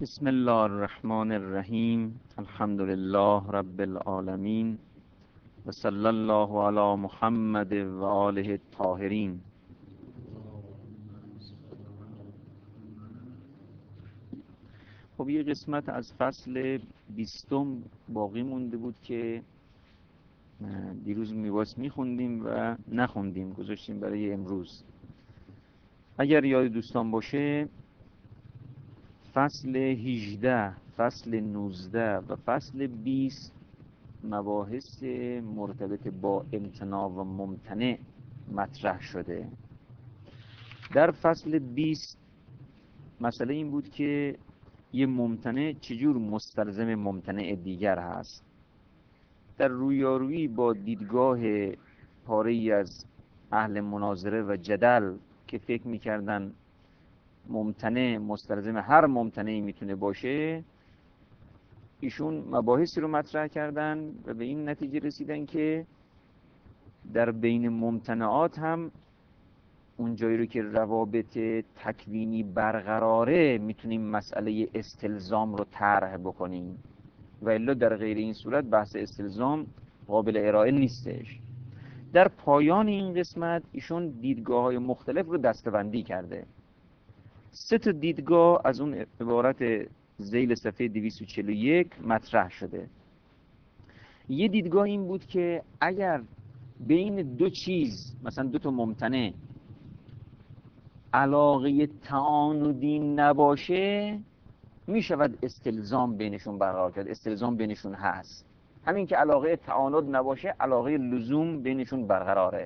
بسم الله الرحمن الرحیم. الحمد لله رب العالمین و صلی الله علی محمد و آله الطاهرین. خب یه قسمت از فصل 20 باقی مونده بود که دیروز میخوندیم و نخوندیم، گذاشتیم برای امروز. اگر یاد دوستان باشه فصل 18 فصل 19 و فصل 20 مباحث مرتبط با امتناع و ممتنع مطرح شده. در فصل 20 مسئله این بود که یه ممتنع چجور مستلزم ممتنع دیگر هست. در رویارویی با دیدگاه پاره‌ای از اهل مناظره و جدل که فکر می‌کردن ممتنع مستلزم هر ممتنعی میتونه باشه، ایشون مباحثی رو مطرح کردن و به این نتیجه رسیدن که در بین ممتنعات هم اون جایی رو که روابط تکوینی برقراره میتونیم مسئله استلزام رو طرح بکنیم و الا در غیر این صورت بحث استلزام قابل ارائه نیستش. در پایان این قسمت ایشون دیدگاه‌های مختلف رو دسته‌بندی کرده. 3 تا دیدگاه از اون عبارت ذیل صفحه 241 مطرح شده. یه دیدگاه این بود که اگر بین دو چیز، مثلا 2 تا ممتنع، علاقه تعاندی نباشه، می شود استلزام بینشون برقرار کرد. استلزام بینشون هست. همین که علاقه تعاند نباشه، علاقه لزوم بینشون برقراره.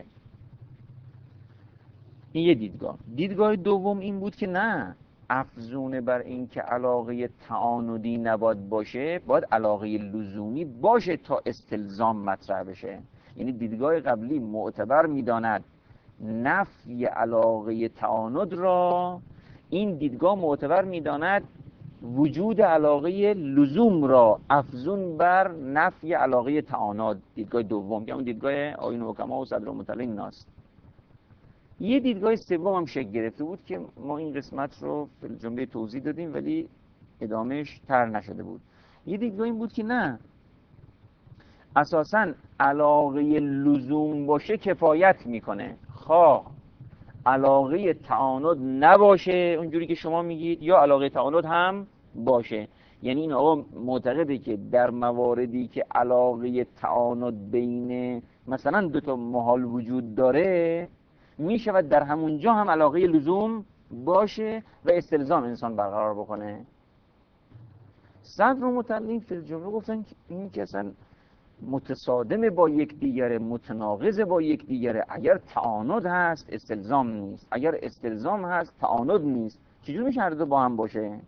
این یه دیدگاه. دیدگاه دوم این بود که نه، افزون بر این که علاقه تعاندی نباید باشه، باید علاقه لزومی باشه تا استلزام مطرح بشه. یعنی دیدگاه قبلی معتبر میداند نفی علاقه تعاند را، این دیدگاه معتبر میداند وجود علاقه لزوم را افزون بر نفی علاقه تعاند. دیدگاه دوم که اون دیدگاه آیین حکما و صدرالمطلعین ناست. یه دیدگاه سوم هم شکل گرفته بود که ما این قسمت رو فی الجمله توضیح دادیم ولی ادامهش طرح نشده بود. یه دیدگاه این بود که نه، اساساً علاقه لزوم باشه کفایت میکنه، خواه علاقه تعاند نباشه اونجوری که شما میگید یا علاقه تعاند هم باشه. یعنی این آقا معتقده که در مواردی که علاقه تعاند بین مثلا 2 تا محال وجود داره، میشود در همونجا هم علاقه لزوم باشه و استلزام انسان برقرار بکنه. صدرالمطلعین فی الجمله گفتن که این که اصلا متصادم با یکدیگره، متناقض با یکدیگره. اگر تعاند هست استلزام نیست، اگر استلزام هست تعاند نیست، چجور میشه هر دو با هم باشه؟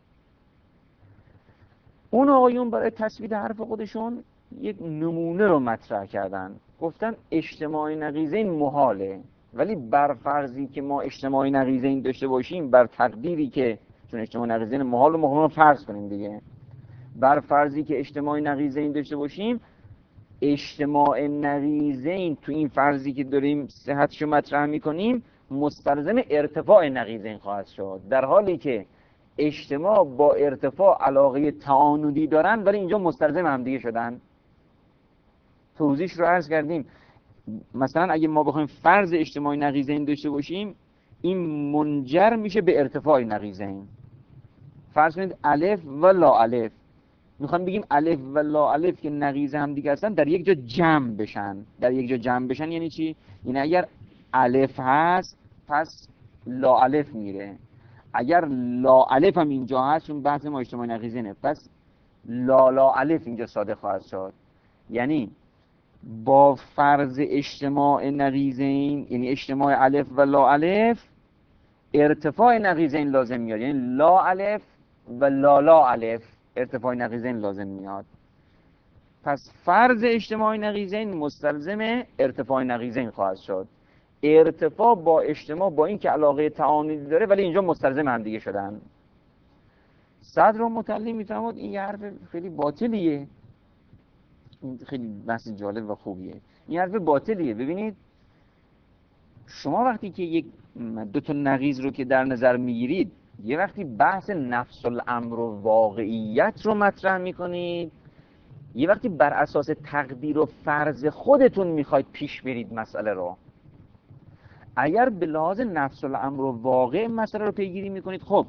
اون آقایون برای تثبیت حرف خودشون یک نمونه رو مطرح کردن. گفتن اجتماع نقیضین محاله، ولی بر فرضی که ما اجتماع نقیضین داشته باشیم، بر تقدیری که چون اجتماع نقیضین محال رو ما فرض کنیم دیگه، بر فرضی که اجتماع نقیضین داشته باشیم، اجتماع نقیضین تو این فرضی که داریم صحتشو مطرح میکنیم مستلزم ارتفاع نقیضین خواهد شد، در حالی که اجتماع با ارتفاع علاقه تعاندی دارن ولی اینجا مستلزم هم دیگه شدن. توضیحش رو عرض کردیم. مثلا اگه ما بخوایم فرض اجتماع نقیضین داشته باشیم، این منجر میشه به ارتفاع نقیضین. فرض کنید الف و لا الف، میخوام بگیم الف و لا الف که نقیض هم دیگه هستن در یک جا جمع بشن. در یک جا جمع بشن یعنی چی؟ یعنی اگر الف هست پس لا الف میره، اگر لا الف هم اینجا هست، چون بحث ما اجتماع نقیضینه، پس لا الف اینجا صادق خواهد شد. یعنی با فرض اجتماع نقیضین، یعنی اجتماع الف و لا الف، ارتفاع نقیضین لازم میاد. یعنی لا الف و لا الف ارتفاع نقیضین لازم میاد. پس فرض اجتماع نقیضین مستلزم ارتفاع نقیضین خواهد شد. ارتفاع با اجتماع با این که علاقه تعاندی داره ولی اینجا مستلزم هم دیگه شدن. صدرالمطلعین میفرماد این یه حرف خیلی باطلیه. این خیلی بحث جالب و خوبیه. این حرف باطلیه. ببینید شما وقتی که 2 تا نقیض رو که در نظر میگیرید، یه وقتی بحث نفس الامر و واقعیت رو مطرح میکنید، یه وقتی بر اساس تقدیر و فرض خودتون میخواید پیش برید مسئله رو. اگر به لحاظ نفس الامر و واقع مسئله رو پیگیری میکنید، خب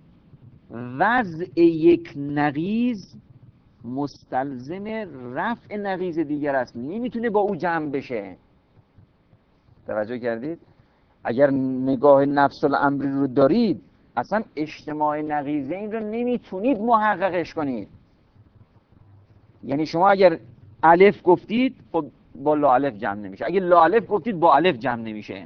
وضع یک نقیض مستلزم رفع نقیض دیگر است، نمیتونه با او جمع بشه. توجه کردید؟ اگر نگاه نفس الامری رو دارید، اصلا اجتماع نقیضین رو نمیتونید محققش کنید. یعنی شما اگر الف گفتید، خب با لا الف جمع نمیشه. اگر لا الف گفتید، با الف جمع نمیشه.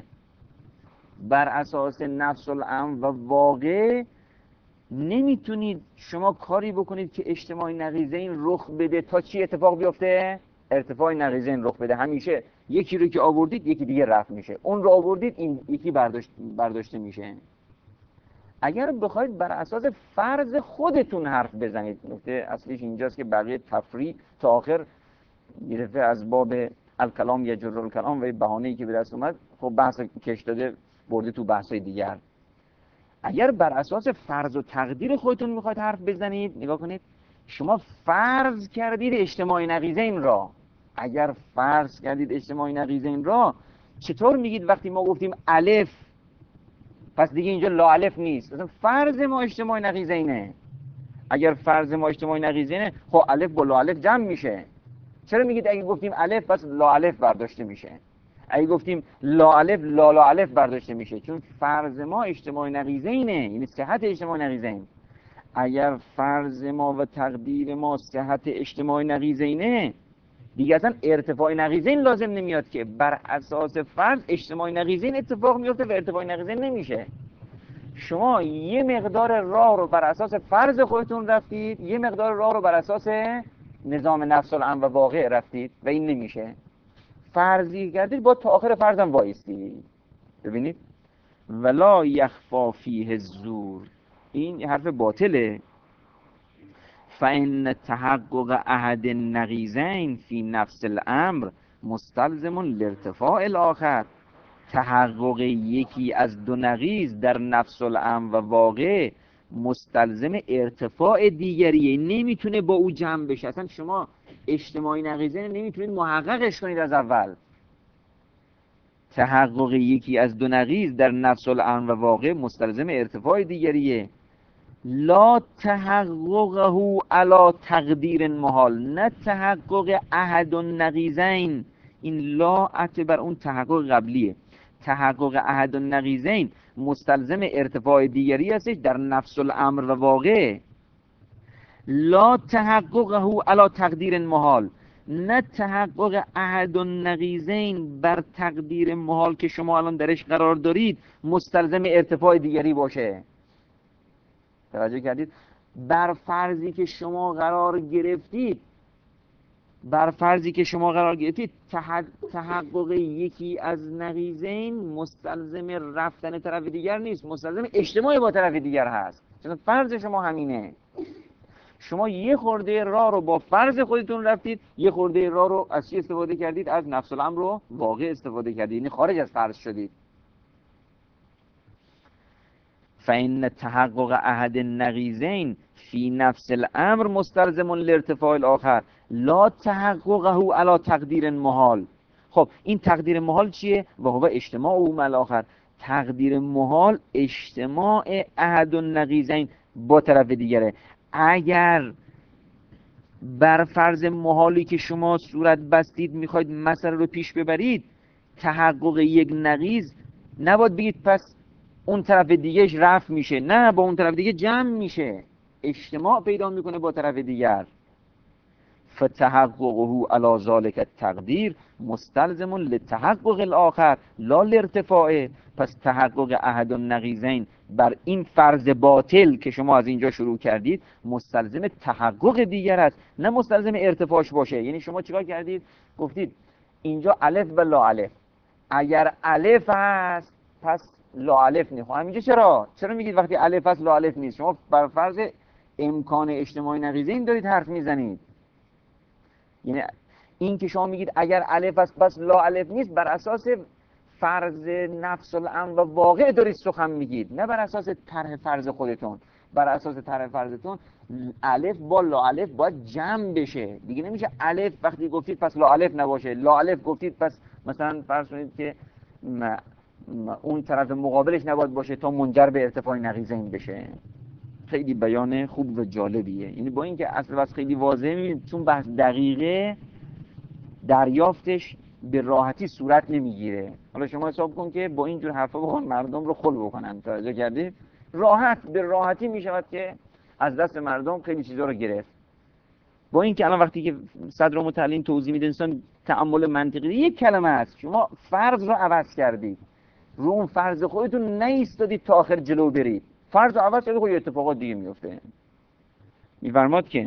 بر اساس نفس الامر و واقع نمیتونید شما کاری بکنید که اجتماع نقیضین رخ بده تا چی اتفاق بیفته؟ ارتفاع نقیضین رخ بده. همیشه یکی رو که آوردید یکی دیگه رفع میشه، اون رو آوردید این یکی برداشته میشه. اگر بخواید بر اساس فرض خودتون حرف بزنید، نکته اصلیش اینجاست که بقیه تفریع تا آخر گرفته از باب الکلام یجر الکلام و بهانه‌ای که به دست اومد، خب بحث کش داده برده تو بحث‌های دیگر. اگر بر اساس فرض و تقدیر خودتون میخواید حرف بزنید، نگاه کنید، شما فرض کردید اجتماع نقیضین را. اگر فرض کردید اجتماع نقیضین را، چطور میگید وقتی ما گفتیم الف پس دیگه اینجا لا الف نیست؟ اصلا فرض ما اجتماع نقیضینه. اگر فرض ما اجتماع نقیضینه، خب الف با لا الف جمع میشه. چرا میگید اگه گفتیم الف پس لا الف برداشته میشه؟ اگه گفتیم لا الف لا الف برداشته میشه، چون فرض ما اجتماع نقیضینه، یعنی صحت اجتماع نقیضین. اگر فرض ما و تقدیر ما صحت اجتماع نقیضینه، دیگه اصلا ارتفاع نقیضین لازم نمیاد که بر اساس فرض اجتماع نقیضین اتفاق میفته و ارتفاع نقیضین نمیشه. شما یه مقدار راه رو بر اساس فرض خودتون رفتید، یه مقدار راه رو بر اساس نظام نفس الامر و واقع رفتید و این نمیشه. فرضی کردید با تا آخر فرضم وایسید. ببینید ولا یخفا فیه الزور، این حرف باطله. فإن تحقق احد النقیضین فی نفس الامر مستلزم لارتفاع الاخر. تحقق یکی از دو نقیض در نفس الامر و واقع مستلزم ارتفاع دیگریه، نمیتونه با او جمع بشه. اصلا شما اجتماعی نقیضین نمیتونید محققش کنید از اول. تحقق یکی از دو نقیض در نفس الامر و واقع مستلزم ارتفاع دیگریه، لا تحققه علی تقدیر محال، نه تحقق احد النقیضین. این لا عطف بر اون تحقق قبلیه. تحقق احد النقیضین مستلزم ارتفاع دیگری هستش در نفس الامر و واقع. لا تحققه علی تقدیر محال، نه تحقق احد النقیضین بر تقدیر محال که شما الان درش قرار دارید مستلزم ارتفاع دیگری باشه. توجه کردید؟ بر فرضی که شما قرار گرفتید، تحقق یکی از نقیضین مستلزم رفتن طرف دیگر نیست، مستلزم اجتماع با طرف دیگر هست. چون فرض شما همینه. شما یه خورده راه رو با فرض خودتون رفتید، یه خورده راه رو از چی استفاده کردید؟ از نفس الامر رو واقع استفاده کردید، یعنی خارج از فرض شدید. فإن تحقق احد النقیضین فی نفس الامر مستلزم لارتفاع الاخر لا تحققه علی تقدیر محال. خب این تقدیر محال چیه؟ و هو اجتماع او مع الاخر. تقدیر محال اجتماع احد النقیضین با طرف دیگره. اگر بر فرض محالی که شما صورت بستید میخواید مسئله رو پیش ببرید، تحقق یک نقیض نباید بگید پس اون طرف دیگهش رفع میشه، نه، با اون طرف دیگه جمع میشه، اجتماع پیدا میکنه با طرف دیگر. فتحققه علی ذلک التقدیر مستلزم لتحقق الاخر لا لارتفاعه. پس تحقق احد النقیضین بر این فرض باطل که شما از اینجا شروع کردید مستلزم تحقق دیگر است، نه مستلزم ارتفاعش باشه. یعنی شما چیکار کردید؟ گفتید اینجا الف و لا الف، اگر الف هست پس لا الف نیست. خب همینجا چرا میگید وقتی الف هست لا الف نیست؟ شما بر فرض امکان اجتماعی نقیضین دارید حرف میزنید. یعنی این که شما میگید اگر الف هست پس لا الف نیست، بر اساس فرض نفس الامر و واقع دارید سخن میگید، نه بر اساس طرح فرض خودتون. بر اساس طرح فرضتون الف با لا الف باید جمع بشه دیگه. نمیشه الف وقتی گفتید پس لا الف نباشه، لا الف گفتید پس مثلا فرض کنید که اون طرف مقابلش نباید باشه تا منجر به ارتفاع نقیضین بشه. خیلی بیان خوب و جالبیه. یعنی با اینکه اصل بس خیلی واضحه، میبینید چون بحث دقیقه دریافتش به راحتی صورت نمیگیره. حالا شما حساب کن که با اینجور حرفا بخوان مردم رو خل بکنن، توجه کردید؟ به راحتی میشود که از دست مردم خیلی چیزا رو گرفت. با اینکه الان وقتی که صدر متعلم توضیح میده انسان تأمل منطقی، یک کلمه است شما فرض رو عوض کردید، رو اون فرض خودتون نایستادید تا آخر جلو برید، فرض رو عوض کردید، خب اتفاقات دیگه میفته. میفرماد که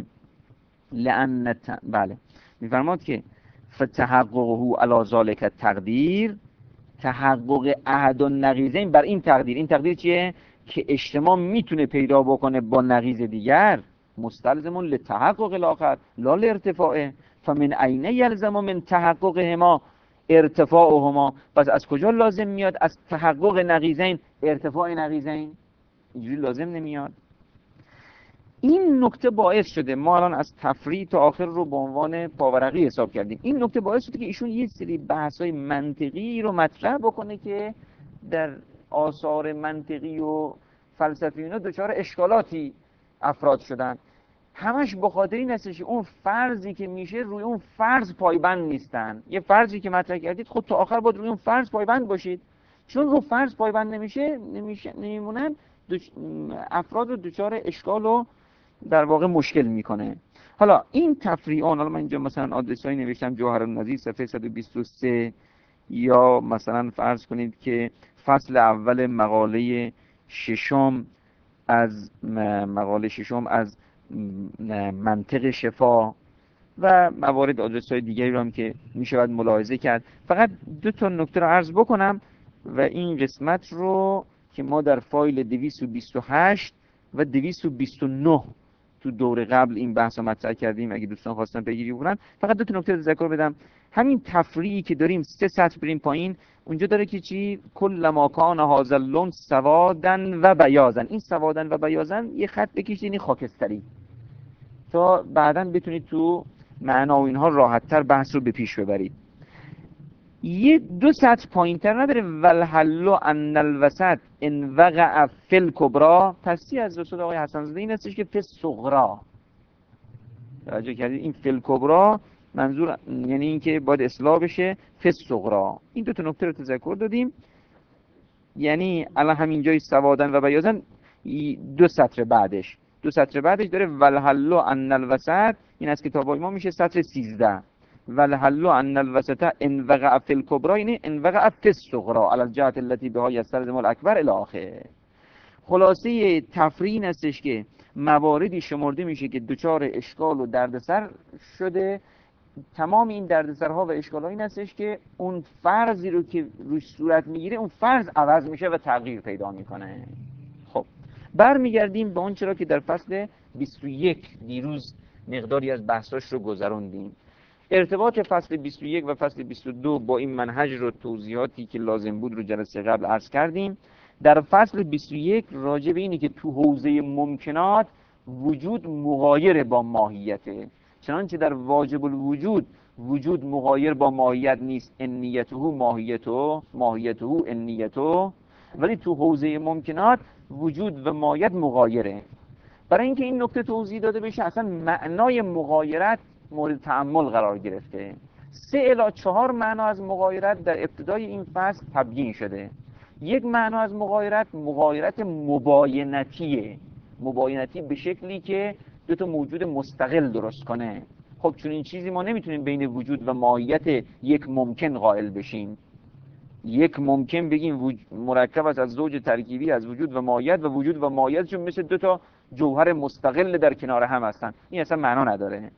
بله، میفرماد که فتحققه علی ذلک التقدیر، تحقق احد النقیضین بر این تقدیر. این تقدیر چیه؟ که اجتماع میتونه پیدا بکنه با نقیض دیگر، مستلزم لتحقق الاخر لا لارتفاعه. فمن عین یلزم من تحققهما ارتفاعهما، پس از کجا لازم میاد از تحقق نقیضین ارتفاع نقیضین؟ اینجوری لازم نمیاد. این نکته باعث شده ما الان از تفریع تا آخر رو به عنوان پاورقی حساب کردیم. این نکته باعث شده که ایشون یه سری بحث‌های منطقی رو مطرح بکنه که در آثار منطقی و فلسفی اینا دچار اشکالاتی افراد شدن. همش به خاطر این هستش اون فرضی که میشه روی اون فرض پایبند نیستن. یه فرضی که مطرح کردید خود تا آخر باید روی اون فرض پایبند باشید. چون رو فرض پایبند نمیمونن افراد رو دچار اشکال و در واقع مشکل میکنه. حالا این تفریعان، حالا من اینجا مثلا آدرسایی نوشتم جوهر النظیر صفحه 123، یا مثلا فرض کنید که فصل اول مقاله ششم از منطق شفا و موارد آدرس‌های دیگری رو هم که میشود ملاحظه کرد. فقط دو تا نکته رو عرض بکنم و این قسمت رو که ما در فایل 228 و 229 تو دور قبل این بحث رو مطرح کردیم، اگه دوستان خواستن پیگیری بکنن، فقط دو تا نکته تذکر بدم. همین تفریعی که داریم 3 سطر بریم پایین، اونجا داره که چی؟ کل ما کان هذا اللون سوادن و بیاضن. این سوادن و بیاضن یه خط بکشید این خاکستری تا بعداً بتونید تو معنا و اینها راحت‌تر بحث رو به پیش ببرید. یه 2 سطر پایین‌تر نداره والحل ان الوسط ان وقع فی الکبرى، تفسیر از رسول آقای حسن زاده این هستش که فی الصغرى. توجه کردید؟ این فی الکبرى منظور یعنی این که باید اصلاح بشه فی الصغرى. این دو تا نکته رو تذکر دادیم. یعنی الان همین جای سوادن و بیاضن 2 سطر بعدش داره والحل ان الوسط، این از کتابای ما میشه سطر 13. والحل ان الوسط ان وقع فی الکبرى یعنی ان وقع فی الصغرى علی الجهت التي بها یستلزم الاکبر الی آخر. خلاصه تفریع این هستش که مواردی شمرده میشه که دچار اشکال و دردسر شده. تمام این دردسرها و اشکال‌ها این هستش که اون فرضی رو که روش صورت میگیره اون فرض عوض میشه و تغییر پیدا میکنه. خب برمیگردیم به اون چرا که در فصل 21 دیروز مقداری از بحثاش رو گذروندیم. ارتباط فصل 21 و فصل 22 با این منهج رو توضیحاتی که لازم بود رو جلسه قبل عرض کردیم. در فصل 21 راجع به اینه که تو حوزه ممکنات وجود مغایر با ماهیته، چنانچه در واجب الوجود وجود مغایر با ماهیت نیست، انیته ماهیته انیته، ولی تو حوزه ممکنات وجود و ماهیت مغایره. برای اینکه این نکته توضیح داده بشه اصلا معنای مغایرت مورد تأمل قرار گرفته. 3 الی 4 معنا از مغایرت در ابتدای این فصل تبیین شده. یک معنا از مغایرت مباینتیه، مباینتی به شکلی که 2 تا موجود مستقل درست کنه. خب چون این چیزی ما نمیتونیم بین وجود و ماهیت یک ممکن قائل بشیم. یک ممکن بگیم مرکب است از زوج ترکیبی از وجود و ماهیت، و وجود و ماهیت چون مثل 2 تا جوهر مستقل در کنار هم هستن، این اصلا معنا نداره.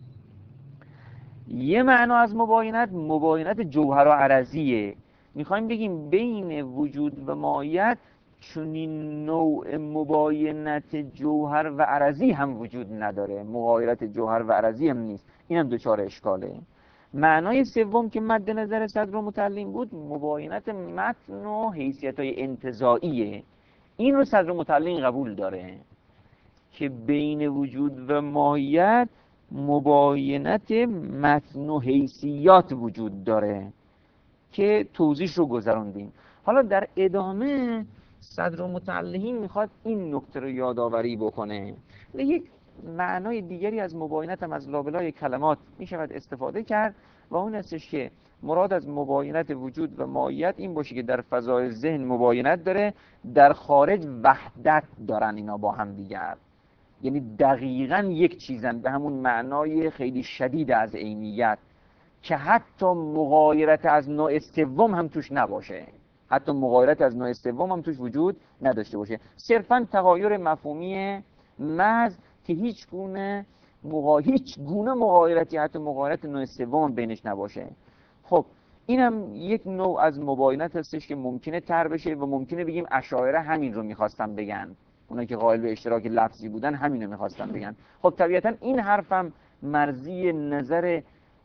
یه معنا از مباینت جوهر و عرضیه. میخوایم بگیم بین وجود و ماهیت چنین نوع مباینت جوهر و عرضی هم وجود نداره، مغایرت جوهر و عرضی هم نیست، این هم دچار اشکاله. معنای سوم که مد نظر صدرالمتعلین بود مباینت متن و حیثیت‌های انتزاعیه. این رو صدرالمتعلین قبول داره که بین وجود و ماهیت مباینت متن و حیثیات وجود داره که توضیحش رو گذروندیم. حالا در ادامه صدرالمتعلین میخواد این نکته رو یادآوری بکنه. یک معنای دیگری از مباینت هم از لابلای کلمات میشود استفاده کرد و اون هستش که مراد از مباینت وجود و ماهیت این باشه که در فضای ذهن مباینت داره، در خارج وحدت دارن اینا با هم دیگر، یعنی دقیقاً یک چیزن به همون معنای خیلی شدید از عینیت که حتی مغایرت از نوع سوم هم توش نباشه، حتی مغایرت از نوع سوم هم توش وجود نداشته باشه، صرفاً تغایر مفهومی محض که هیچ گونه مغایرتی حتی مغایرت نوع سوم بینش نباشه. خب اینم یک نوع از مباینت هستش که ممکنه طرح بشه و ممکنه بگیم اشاعره همین رو میخواستن بگن، اونایی که قائل به اشتراک لفظی بودن همین رو میخواستن بگن. خب طبیعتا این حرفم مرضی نظر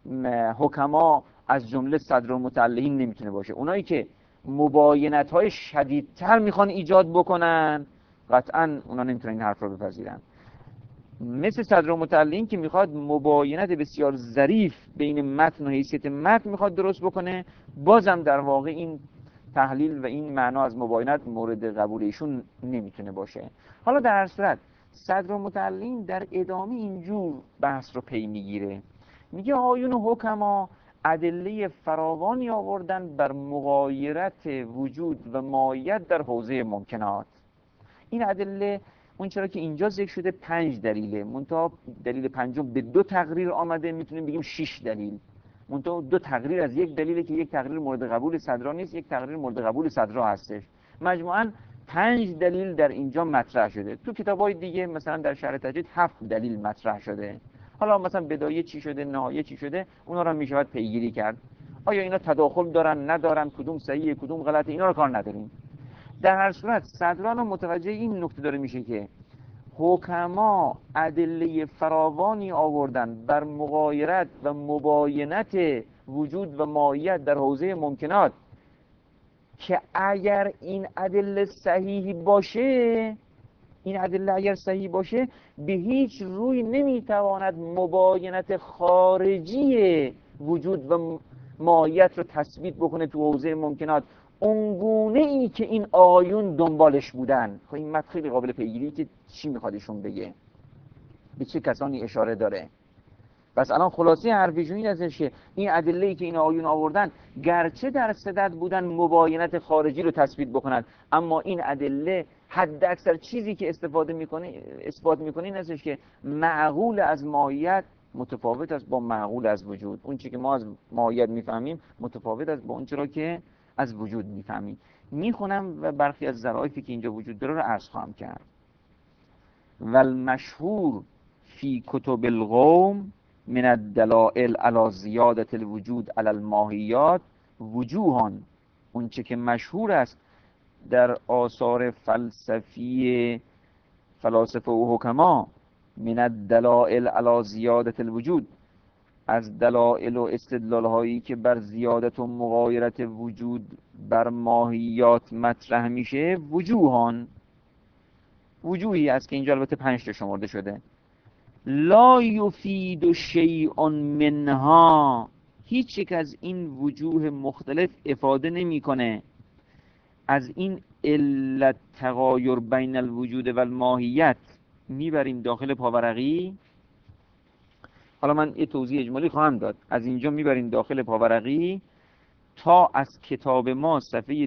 حکما از جمله صدرالمتعلین نمیتونه باشه. اونایی که مباینت های شدیدتر میخوان ایجاد بکنن قطعا اونا نمیتونن این حرف رو بپذیرن، مثل صدرالمتعلین که میخواد مباینت بسیار ظریف بین متن و حیثیت متن میخواد درست بکنه، بازم در واقع این تحلیل و این معنا از مباینت مورد قبول ایشون نمیتونه باشه. حالا در هر صورت صدرالمتعلین در ادامه اینجور بحث رو پی میگیره، میگه آیون حکما ادله فراوانی آوردن بر مغایرت وجود و ماهیت در حوزه ممکنات. این ادله اون چرا که اینجا ذکر شده 5 دلیله، منتها دلیل پنجم به 2 تقریر آمده، میتونیم بگیم 6 دلیل، منتها 2 تقریر از یک دلیله که یک تقریر مورد قبول صدرا نیست، یک تقریر مورد قبول صدرا هستش. مجموعاً 5 دلیل در اینجا مطرح شده. تو کتابای دیگه مثلا در شرح تجدید 7 دلیل مطرح شده. حالا مثلا بدایه چی شده، نهایه چی شده، اونا رو میشود پیگیری کرد. آیا اینا تداخل دارن ندارن، کدوم صحیحه کدوم غلطه، اینا رو کار نداریم. در هر صورت صدران متوجه این نکته داره میشه که حکما ادله فراوانی آوردن بر مغایرت و مباینت وجود و ماهیت در حوزه ممکنات که اگر این ادله صحیح باشه، این ادله اگر صحیح باشه به هیچ روی نمیتواند مباینت خارجی وجود و ماهیت رو تثبیت بکنه تو حوزه ممکنات اونگونه ای که این آیون دنبالش بودن. خب این متن خیلی قابل پیگیری که چی میخواد ایشون بگه، به چه کسانی اشاره داره. پس الان خلاصه حرفشون این هستش که این ادله ای که این آیون آوردن گرچه در صدد بودن مباینت خارجی رو تثبیت بکنند، اما این ادله حد اکثر چیزی که اثبات میکنه این هستش که معقول از ماهیت متفاوت است با معقول از وجود. اون چیزی که ما از ماهیت میفهمیم متفاوت است با اون چیزی که از وجود میفهمیم. میخونم و برخی از ظرافی که اینجا وجود داره رو عرض خواهم کرد. والمشهور فی کتب القوم من الدلائل علی زیادت الوجود علی الماهیات وجوهان، اون چه که مشهور است در آثار فلسفی فلاسفه و حکما، من الدلائل علی زیادت الوجود، از دلائل و استدلال هایی که بر زیادت و مغایرت وجود بر ماهیات مطرح میشه، وجوهی است که اینجا البته 5 تا شمرده شده. لا یفید شیء منها، هیچ یک از این وجوه مختلف افاده نمیکنه از این علت تغایر بین الوجود و الماهیت. میبریم داخل پاورقی. حالا من یه توضیح اجمالی خواهم داد. از اینجا میبریم داخل پاورقی تا از کتاب ما صفحه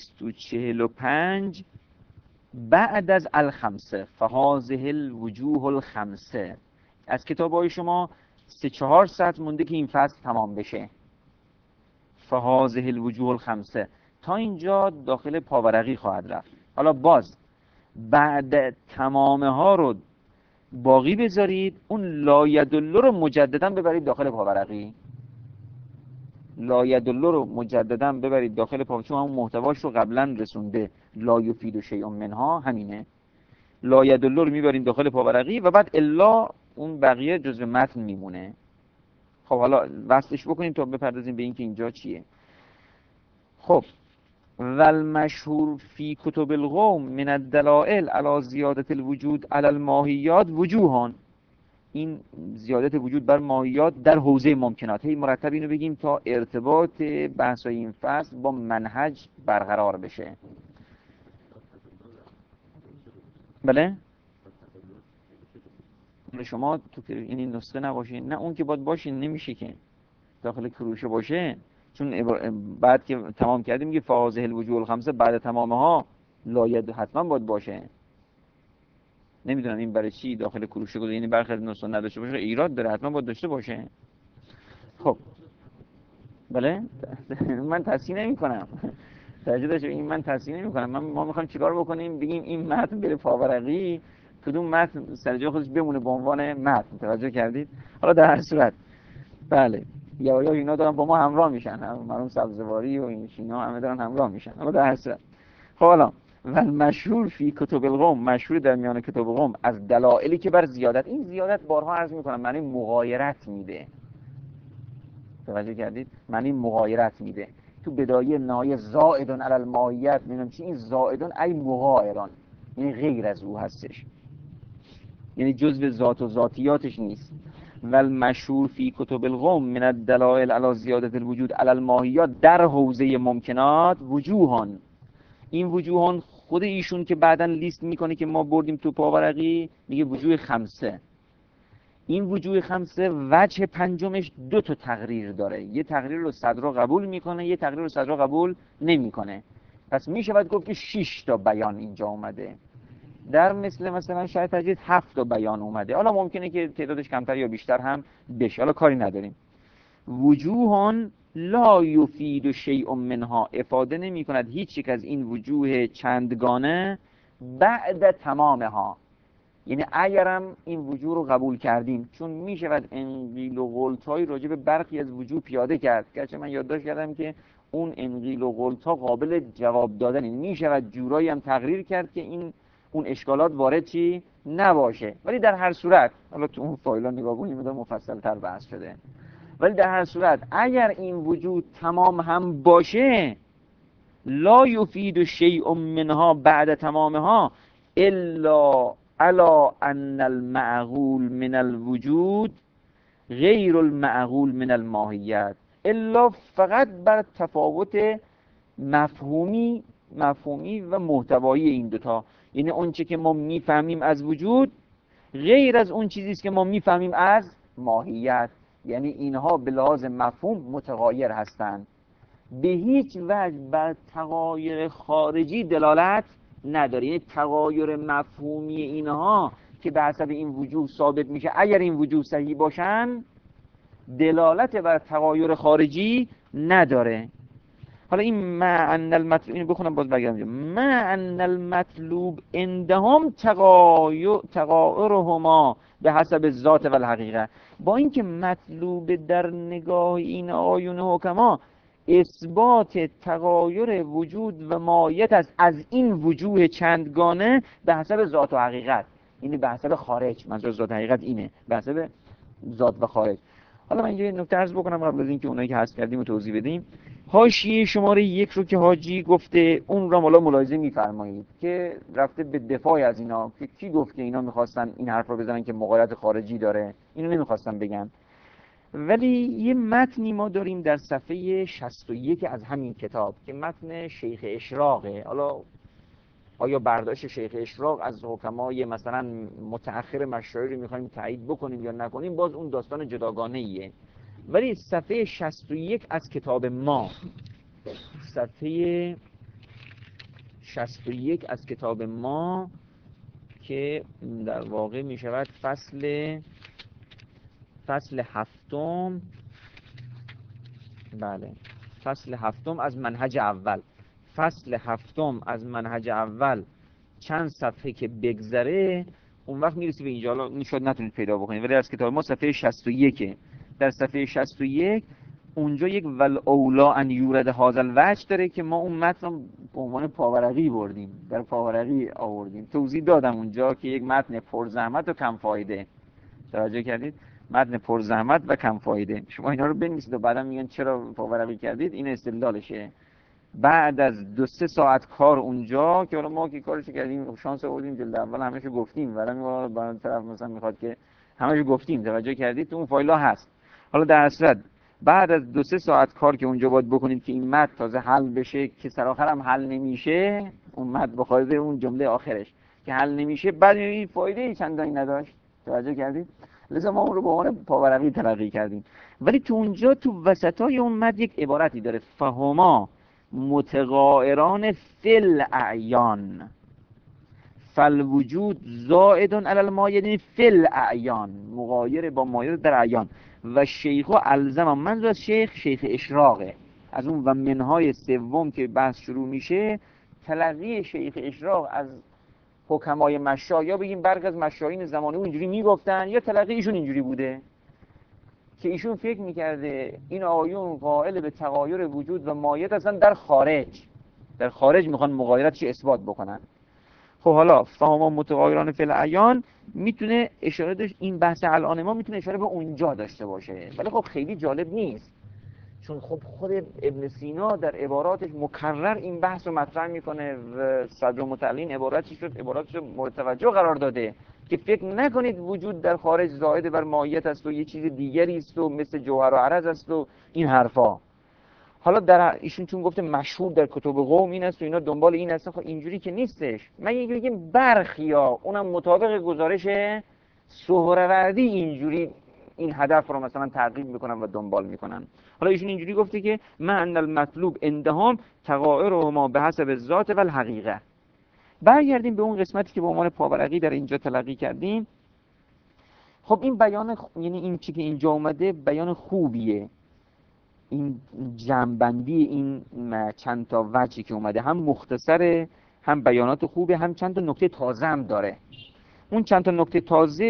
245 بعد از الخمسه فهذه الوجوه الخمسه. از کتاب های شما 3-4 سطر مونده که این فصل تمام بشه. فهذه الوجوه الخمسه تا اینجا داخل پاورقی خواهد رفت. حالا باز بعد تمامه ها رو باقی بذارید، اون لا یدل رو مجددا ببرید داخل پاورقی. لا یدل رو مجددا ببرید داخل پاورقی، چون همون محتواش رو قبلا رسونده. لا یفید شیء منها همینه. لا یدل رو میبریم داخل پاورقی و بعد الا اون بقیه جزء متن میمونه. خب حالا وصلش بکنیم تا بپردازیم به اینکه اینجا چیه. خب والمشهور فی کتب القوم من الدلائل علی زیادت الوجود علی الماهیات وجوهان. این زیادت وجود بر ماهیات در حوزه ممکنات. هی مرتب اینو بگیم تا ارتباط بحث‌های این فصل با منهج برقرار بشه. بله؟ شما تو این نسخه نباشه، نه اون که باید باشه، نمیشه که داخل کروشه باشه، چون بعد که تمام کردیم میگه فاضح الوجوه الخمسه بعد تمامها لاید حتما باید باشه. نمیدونم این برای چی داخل کروشه گذاشته، یعنی برخی از نسخه نداشته باشه ایراد داره، حتما باید داشته باشه. خب بله من تصحیح نمی‌کنم. توجه داشته این من تصحیح نمی‌کنم. ما می‌خوایم چیکار بکنیم؟ بگیم این متن بره پاورقی، کدوم متن سر جای خودش بمونه به عنوان متن. توجه کردید؟ حالا در هر صورت بله یا اینا دارن با ما همراه میشن، مرحوم سبزواری و این اینا همه دارن همراه میشن. حالا در هر صورت خب حالا و مشهور فی کتب القوم، مشهور در میان کتب قوم از دلایلی که بر زیادت، این زیادت بارها عرض می‌کنم معنی مغایرت میده. توجه کردید؟ معنی مغایرت میده. تو بدایه نهایه زائدون علی الماهیت میگم چی؟ این زائدون ای مغایران، یعنی غیر از او هستش، یعنی جزء ذات و ذاتیاتش نیست. والمشهور فی کتب القوم من الدلائل علی زیادت الوجود علی الماهیات در حوزه ممکنات وجوهان. این وجوهان خود ایشون که بعداً لیست میکنه که ما بردیم تو پاورقی، میگه وجوه خمسه. این وجوه خمسه وجه پنجمش دو تا تقریر داره، یه تقریر رو صدرا قبول میکنه، یه تقریر رو صدرا قبول نمیکنه. پس میشود گفت که 6 تا بیان اینجا اومده. در مثلا شاید تجدید 7 تا بیان اومده. حالا ممکنه که تعدادش کمتر یا بیشتر هم بشه، حالا کاری نداریم. وجوهان لا یفید شیء منها، افاده نمی کند هیچ یک از این وجوه چندگانه بعد تمامها. یعنی اگرم این وجوه رو قبول کردیم، چون می شود انقیل و غلطایی راجع به برخی از وجوه پیاده کرد، گرچه من یادداشت کردم که اون انقیل و غلطا قابل جواب دادن، می شود جورایی هم تقریر کرد که اون اشکالات وارد چی نباشه. ولی در هر صورت حالا تو اون فایل‌ها نگاه کنید مفصل تر بحث شده. ولی در هر صورت اگر این وجود تمام هم باشه، لا یفید شیء منها بعد تمامها الا علی ان المعقول من الوجود غیر المعقول من الماهیت، الا فقط بر تفاوت مفهومی و محتوایی این دوتا. یعنی اون چه که ما میفهمیم از وجود غیر از اون چیزی است که ما میفهمیم از ماهیت. یعنی اینها به لحاظ مفهوم متغایر هستند، به هیچ وجه بر تغایر خارجی دلالت نداره. یعنی تغایر مفهومی اینها که به حسب این وجوه ثابت میشه، اگر این وجوه صحیح باشن دلالت بر تغایر خارجی نداره. حالا این معنی المطلوب، اینو بخونم باز بگم، معنی المطلوب عندهم تغایرهما به حسب ذات و الحقیقه. با اینکه مطلوب در نگاه این آیون حکما اثبات تغایر وجود و ماهیت است از این وجوه چندگانه به حسب ذات و حقیقت، یعنی به حسب خارج. منظور ذات و حقیقت اینه، به حسب ذات و خارج. حالا من یه نکته عرض بکنم قبل از اینکه اونایی که حذف کردیم رو توضیح بدیم. حاشیه شماره 1 رو که حاجی گفته اون رو حالا ملاحظه می‌فرمایید که رفته به دفاع از اینا، که کی گفت که اینا می‌خواستن این حرف رو بزنن که مغایرت خارجی داره، اینو نمی‌خواستن بگن. ولی یه متنی ما داریم در صفحه 61 از همین کتاب که متن شیخ اشراقه. حالا آیا برداشت شیخ اشراق از حکمای مثلا متأخر مشایخ رو می‌خوایم تایید بکنیم یا نکنیم، باز اون داستان جداگانه‌ایه. ولی صفحه 61 از کتاب ما، صفحه 61 از کتاب ما که در واقع می شود فصل هفتم، بله فصل هفتم از منهج اول، فصل هفتم از منهج اول چند صفحه که بگذره اون وقت میرسی به اینجا. حالا شاید نتونید پیدا بکنید، ولی از کتاب ما صفحه 61، در صفحه 61 اونجا یک والاولا ان یورد هذا الوجه داره که ما اون متن به عنوان پاورقی بردیم، در پاورقی آوردیم. توضیح دادم اونجا که یک متن پرزحمت و کم فایده. توجه کردید؟ متن پرزحمت و کم فایده. شما اینا رو بنویسید و بعدا میگن چرا پاورقی کردید. این استدلالشه. بعد از 2-3 ساعت کار اونجا که حالا ما که کارش کردیم شانس آوردیم جلد اول همه‌شو گفتیم، ولی برای طرف مثلا میخواد که همه‌شو گفتیم، توجه کردید تو اون فایل‌ها هست. حالا در اصل بعد از 2-3 ساعت کار که اونجا باید بکنید که این متن تازه حل بشه، که سر آخر هم حل نمیشه، اون متن به خاطر اون جمله آخرش که حل نمیشه، بعد این فایده چندانی نداشت. توجه کردید؟ لذا ما اون رو به عنوان پاورقی تلقی کردیم. ولی تو اونجا تو وسطای اون متن یک عبارتی داره: فهما متغایران فل اعیان فالوجود زائد علی المایدین فل اعیان، مغایر با مایه در اعیان. و شیخ و الزم، منظور از شیخ اشراقه. از اون و منهای سوم که بحث شروع میشه، تلقی شیخ اشراق از حکمای مشا، یا بگیم برخی از مشایین زمانه اونجوری میگفتن، یا تلقی ایشون اینجوری بوده که ایشون فکر میکرده این آیون قائل به تغایر وجود و مایت هستن در خارج میخوان مغایرتش اثبات بکنن. خب حالا فهما متغایران فی الاعیان میتونه اشاره داشت، این بحث الان ما میتونه اشاره به اونجا داشته باشه، ولی خب خیلی جالب نیست، چون خب خود ابن سینا در عباراتش مکرر این بحث رو مطرح میکنه و صدرالمتعلین عباراتش رو مورد توجه قرار داده که فکر نکنید وجود در خارج زائد بر ماهیت است و یه چیز دیگری است و مثل جوهر و عرض است و این حرفا. حالا در ایشون چون گفته مشهور در کتب قوم این است و اینا دنبال این هستن، خب اینجوری که نیستش. من یکی بگیم برخیا اونم مطابق گزارش سهروردی اینجوری این هدف رو مثلا تعقیب میکنن و دنبال میکنن. حالا ایشون اینجوری گفته که من المطلوب عندهم تغایرهما به حسب ذات و الحقیقه. برگردیم به اون قسمتی که به عنوان پاورقی در اینجا تلقی کردیم. خب این بیان یعنی این چی که اینجا اومده بیان خوبیه، این جمع‌بندی این چند تا وجهی که اومده هم مختصره، هم بیانات خوبه، هم چند تا نکته تازه هم داره. اون چند تا نکته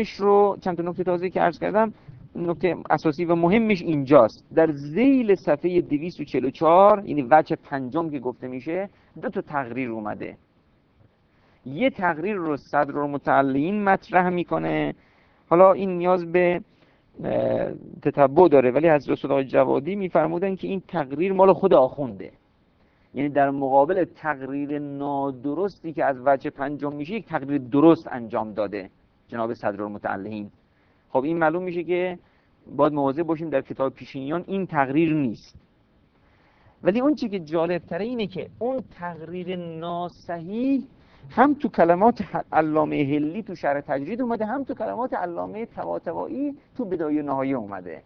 تازه که عرض کردم، نکته اساسی و مهمش اینجاست. در ذیل صفحه 244 یعنی وجه پنجم که گفته میشه، 2 تا تقریر اومده. یه تقریر رو صدرالمتعلین مطرح میکنه، حالا این نیاز به تتبع داره، ولی حضرت رسول الله جوادی میفرمودن که این تقریر مال خود آخونده، یعنی در مقابل تقریر نادرستی که از وجه پنجم میشه، یک تقریر درست انجام داده جناب صدرالمتعلین. خب این معلوم میشه که باید مواظب باشیم در کتاب پیشینیان این تقریر نیست. ولی اون چیزی که جالب تره اینه که اون تقریر ناصحیح هم تو کلمات علامه هلی تو شرح تجرید اومده، هم تو کلمات علامه طباطبایی تو بدایه و نهایه اومده.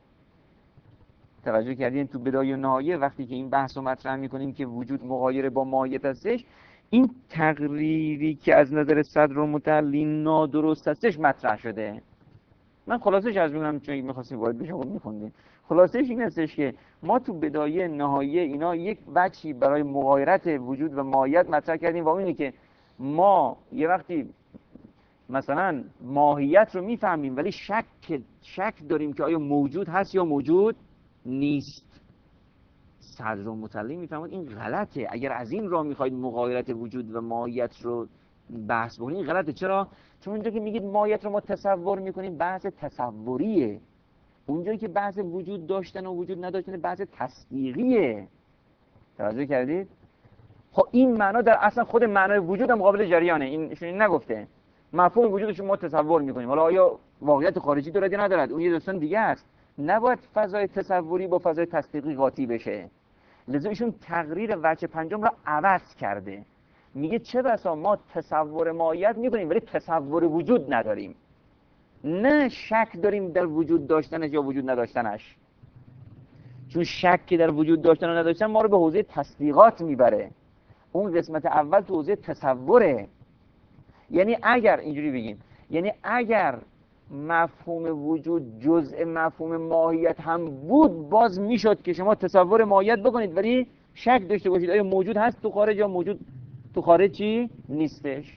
توجه کردین تو بدایه و نهایه وقتی که این بحث رو مطرح میکنیم که وجود مغایر با ماهیت هستش، این تقریری که از نظر صدرالمتعلین نادرست هستش مطرح شده. من خلاصش از میگم چون می‌خواستیم وارد بشم خب می‌خوندیم. خلاصش این هستش که ما تو بدایه نهایه اینا یک وجهی برای مغایرت وجود و ماهیت مطرح کردیم، و اینه که ما یه وقتی مثلا ماهیت رو میفهمیم ولی شک داریم که آیا موجود هست یا موجود نیست. صدرالمتعلین میفهمد این غلطه. اگر از این راه میخواید مغایرت وجود و ماهیت رو بحث بکنید این غلطه. چرا؟ چون اونجا که میگید ماهیت رو ما تصور میکنیم بحث تصوریه، اونجایی که بحث وجود داشتن و وجود نداشتن بحث تصدیقیه. توجه کردید؟ خب این معنا در اصلا خود معنای وجود هم مقابل جریانه. این نگفته مفهوم وجودش ما تصور میکنیم، حالا آیا واقعیت خارجی دارد یا ندارد اون یه داستان دیگه است. نباید فضای تصوری با فضای تصدیقی قاطی بشه. لذا ایشون تقریر وجه پنجم را عوض کرده، میگه چه بسا ما تصور ماهیت میکنیم ولی تصور وجود نداریم، نه شک داریم در وجود داشتنش یا وجود نداشتنش. چون شک که در وجود داشتن و نداشتن ما رو به حوزه تصدیقات میبره. اون قسمت اول تو حوزه تصوره. یعنی اگر اینجوری بگیم، یعنی اگر مفهوم وجود جزء مفهوم ماهیت هم بود، باز میشد که شما تصور ماهیت بکنید ولی شک داشته باشید آیا موجود هست تو خارج یا موجود تو خارج چی نیستش.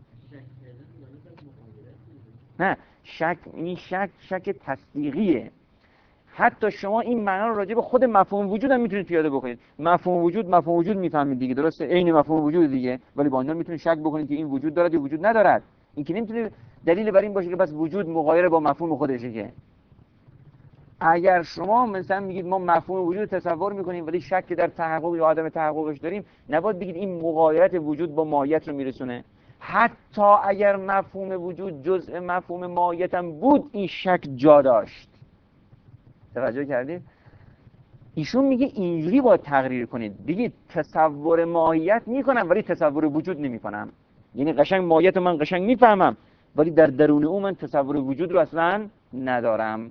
نه این شک تصدیقیه. حتی شما این معنا رو راجع به خود مفهوم وجود هم میتونید پیاده بکنید. مفهوم وجود میفهمید دیگه، درسته؟ عین مفهوم وجود دیگه، ولی با اینا میتونید شک بکنید که این وجود دارد یا وجود ندارد. این که نمیتونه دلیل بر این باشه که بس وجود مغایر با مفهوم خودشه. که اگر شما مثلا میگید ما مفهوم وجود تصور میکنیم ولی شک در تحقق یا عدم تحققش داریم، نباید بگید این مغایرت وجود با ماهیت رو میرسونه. حتی اگر مفهوم وجود جزء مفهوم ماهیت هم بود، این شک جا داشت. توجه کردید؟ ایشون میگه اینجوری باید تقریر کنید، بگید تصور ماهیت میکنم ولی تصور وجود نمیکنم. یعنی قشنگ ماهیت من قشنگ میفهمم ولی در درون او من تصور وجود رو اصلا ندارم.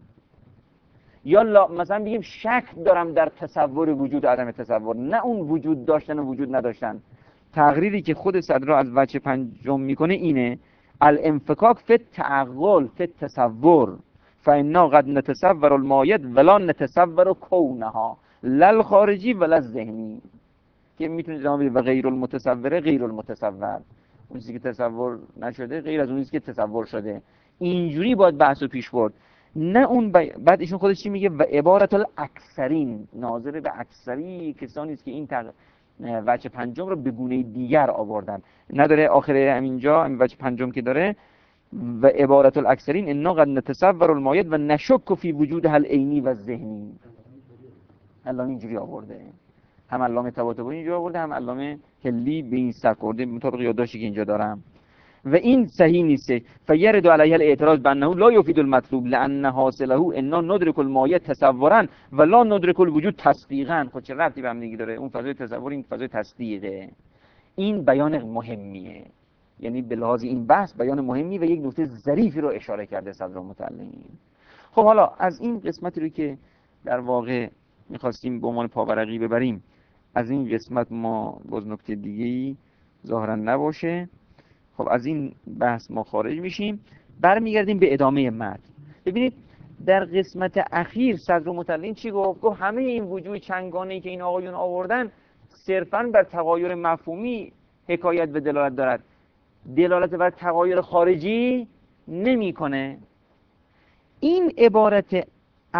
یا مثلا بگیم شک دارم در تصور وجود و عدم تصور، نه اون وجود داشتن و وجود نداشتن. تقریری که خود صدر از وجه پنجم میکنه اینه: الانفکاک فی التعقل فی التصور فانا قد نتصور المایت ولا نتصور کونها لا الخارجی ولا الذهنی. که میتونید جواب بدید و غیر المتصور غیر المتصور، اون چیزی که تصور نشده غیر از اون چیزی که تصور شده. اینجوری باید بحثو پیش برد، نه اون بعد ایشون خودش چی میگه؟ و عبارت الاکثرین، ناظر به اکثری کسانی است که این وجه پنجم رو به گونه دیگر آوردن. نداره آخر همینجا همین وجه پنجم که داره و عبارت الاکثرین انا قد نتصور المایت و نشک فی وجود العینی و ذهنی. علامه اینجوری آورده، هم علامه طباطبایی اینجوری آورده، هم علامه هلی به این سبک آورده مطابق یادداشتی که اینجا دارم. و این صحیح نیست. فیرد علیه الاعتراض بانه لا یفید المطلوب لان حاصله انا ندرک المایه تصورا و لا ندرک الوجود تصدیقا. خب چه ربطی به هم دیگه داره؟ اون فضای تصور، این فضای تصدیقه. این بیان مهمیه، یعنی به لحاظ این بحث بیان مهمی و یک نکته ظریفی رو اشاره کرده صدر متعلمین. خب حالا از این قسمتی رو که در واقع می‌خواستیم به عنوان پاورقی ببریم، از این قسمت ما باز نکته دیگه‌ای ظاهرا نباشه. خب از این بحث ما خارج میشیم، برمیگردیم به ادامه متن. ببینید در قسمت اخیر صدر متعلم چی گفت؟ گفت همه این وجوه چنگانه‌ای که این آقایون آوردن صرفاً بر تغایر مفهومی حکایت و دلالت دارد، دلالت بر تغایر خارجی نمی‌کنه. این عبارت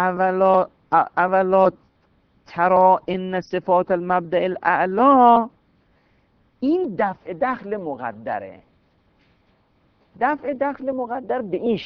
اولا ترا ان صفات المبدأ الاعلی، این دفع دخل مقدره. دفع دخل مقدر به این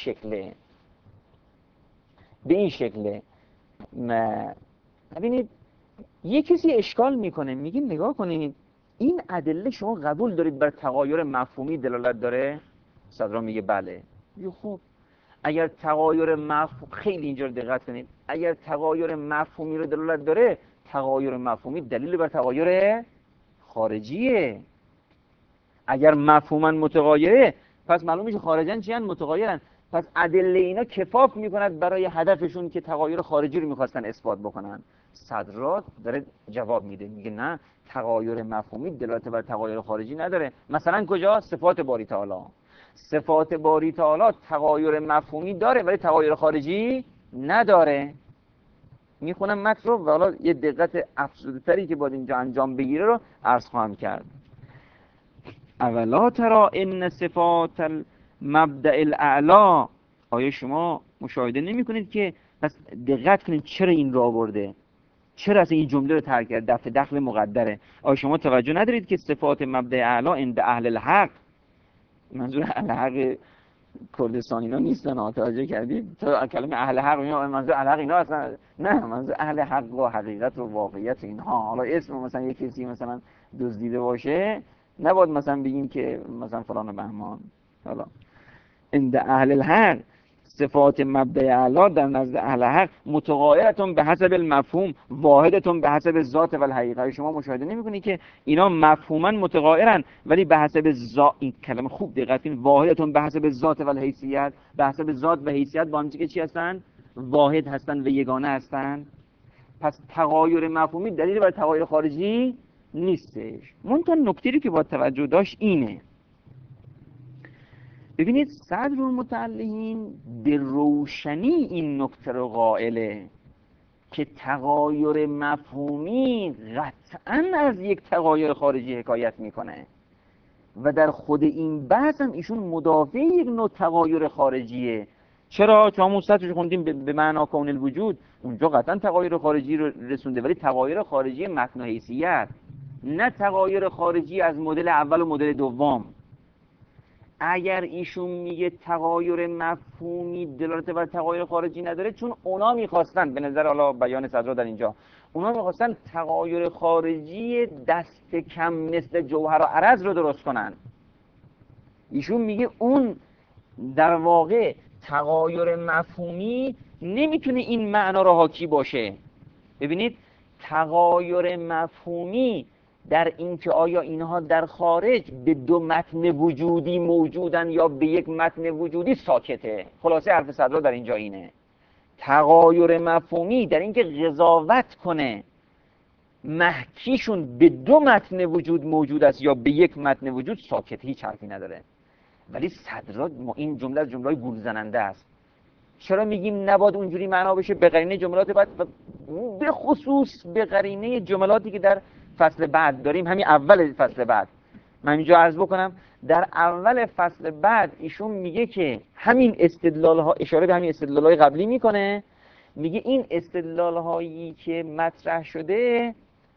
شکله. ببینید یه کسی اشکال میکنه، میگه نگاه کنید این ادله شما قبول دارید بر تغایر مفهومی دلالت داره؟ صدرا میگه بله. خب اگر تغایر مفهوم، خیلی اینجا رو دقت کنید، اگر تغایر مفهومی رو دلالت داره، تغایر مفهومی دلیل بر تغایر خارجیه. اگر مفهوما متغایره پس معلوم میشه خارجن چی ان؟ متغایرن. پس ادله اینا کفاف میکند برای هدفشون که تغایر خارجی رو میخواستن اثبات بکنن. صدرات داره جواب میده، میگه نه، تغایر مفهومی دلالت بر تغایر خارجی نداره. مثلا کجا؟ صفات باری تعالی. صفات باری تعالی تغایر مفهومی داره ولی تغایر خارجی نداره. میخونم متن رو و حالا یه دقت افزوده‌تری که باید اینجا انجام بگیره رو عرض خواهم کرد. اولا ترا ان صفات المبدأ الاعلی، آیا شما مشاهده نمی کنید که؟ پس دقت کنید چرا این رو آورده، چرا اصلا این جمله رو ترک کرد؟ دفع دخل مقدره. آیا شما توجه ندارید که صفات مبدأ اعلی عند اهل الحق، منظور اهل حق کردستان اینا نیستن ها، توجه کردید؟ تو کلمه اهل حق اینا منظور اهل حق اینا اصلا نه، منظور اهل حق و حقیقت و واقعیت اینها. حالا اسم مثلا یک کسی مثلا دزدیده باشه نباید مثلا بگیم که مثلا فلان و بهمان. حالا عند اهل الحق صفات مبدأ اعلی در نزد اهل حق متغایرتون به حسب المفهوم واحدتون به حسب ذات و الحقیقه. شما مشاهده نمی‌کنید که اینا مفهوما متغایرن ولی به حسب ذات، این کلمه خوب دقت کنید، واحدتون به حسب ذات و الحیثیت، به حسب ذات و حیثیت با هم که چی هستن؟ واحد هستن و یگانه هستن. پس تغایر مفهومی دلیل بر تغایر خارجی نیستش. منتها نکته‌ای که باید توجه داشت اینه، ببینید صدر المتعلمین به روشنی این نکته رو قائله که تغایر مفهومی قطعاً از یک تغایر خارجی حکایت میکنه و در خود این بحث هم ایشون مدافع یک نوع تغایر خارجیه. چرا؟ چون همون سطرش خوندیم به معنا کون الوجود، اونجا قطعاً تغایر خارجی رو رسونده ولی تغایر خارجی متن و حیثیت، نه تغایر خارجی از مدل اول و مدل دوم. اگر ایشون میگه تغایر مفهومی دلالت بر تغایر خارجی نداره، چون اونا میخواستن، به نظر حالا بیان صدرا در اینجا، اونا میخواستن تغایر خارجی دست کم مثل جوهر و عرض رو درست کنن. ایشون میگه اون در واقع تغایر مفهومی نمیتونه این معنا رو حاکی باشه. ببینید تغایر مفهومی در اینکه آیا اینها در خارج به دو متن وجودی موجودن یا به یک متن وجودی ساکته. خلاصه حرف صدرا در اینجا اینه، تغایر مفهومی در اینکه قضاوت کنه محکیشون به دو متن وجود موجود است یا به یک متن وجود ساکته، هیچ حرفی نداره. ولی صدرا این جمله از جمله‌های گول زننده است. چرا میگیم نباید اونجوری معنا بشه؟ به قرینه جملات بعد، به خصوص به قرینه جملاتی که در فصل بعد داریم، همین اول فصل بعد. من اینجا عرض بکنم در اول فصل بعد ایشون میگه که همین استدلال ها، اشاره به همین استدلال های قبلی میکنه، میگه این استدلال هایی که مطرح شده